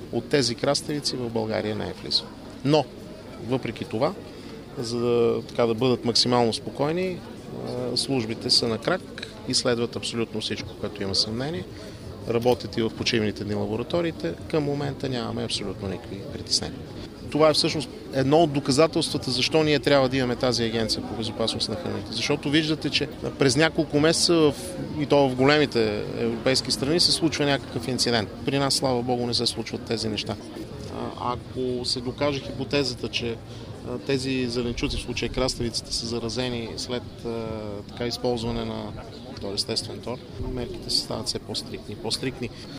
от тези краставици в България не е влизал. Но, въпреки това, за да бъдат максимално спокойни, службите са на крак, изследват абсолютно всичко, което има съмнение. Работят и в почивните дни лабораториите. Към момента нямаме абсолютно никакви притеснения. Това е всъщност едно от доказателствата, защо ние трябва да имаме тази агенция по безопасност на храните. Защото виждате, че през няколко месеца, и то в големите европейски страни, се случва някакъв инцидент. При нас, слава Богу, не се случват тези неща. Ако се докаже хипотезата, че тези зеленчуци, в случая краставиците, са заразени след използване на естествен тор, мерките се стават все по-стриктни.